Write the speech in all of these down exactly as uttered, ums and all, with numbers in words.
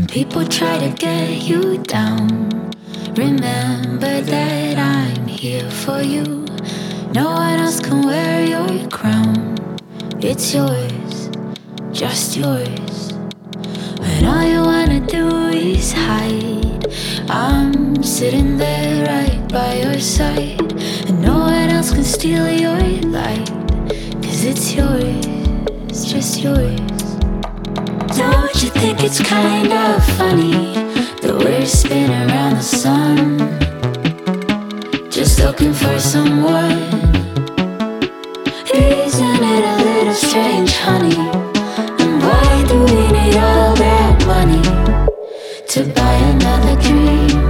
People try to get you down. Remember that I'm here for you. No one else can wear your crown. It's yours, just yours. When all you wanna do is hide, I'm sitting there right by your side. And no one else can steal your light, 'cause it's yours, just yours. Don't you think it's kind of funny that we're spinning around the sun, just looking for someone? Isn't it a little strange, honey? And why do we need all that money to buy another dream?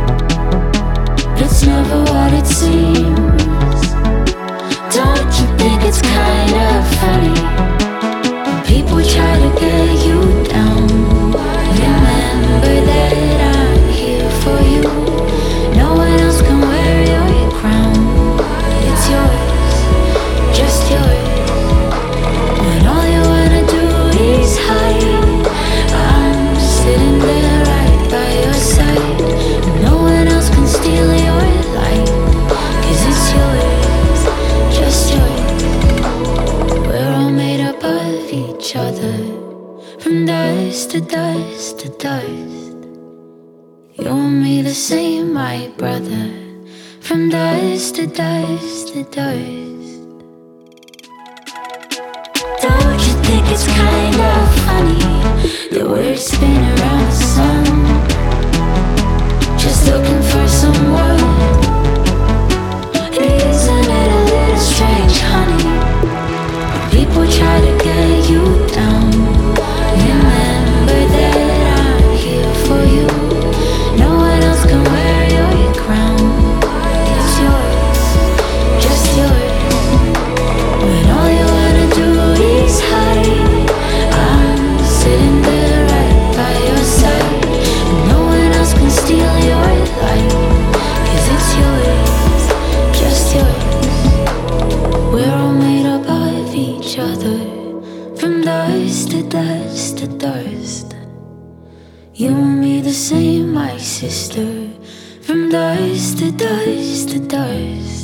It's never what it seems. Don't you think it's kind of funny? People try to get you down. Remember that I'm here for you. No one else can wear your crown. It's yours, just yours. When all you wanna do is hide, I'm sitting there right by your side. No one else can steal your light, 'cause it's yours, just yours. We're all made up of each other, from dust to dust to dust. You and me the same, my brother, from dust to dust to dust. Don't you think it's kind of funny that we're spinning around the sun, just looking for someone? Isn't it a little strange, honey? People try to get you down. Remember that I'm here for you. No one else can wear your crown. It's yours, just yours. When all you wanna do is hide, I'm sitting there right by your side. No one else can steal your light, 'cause it's yours, just yours. We're all made up of each other, from dust to dust to dust. You and me the same, my sister, from dust to dust to dust.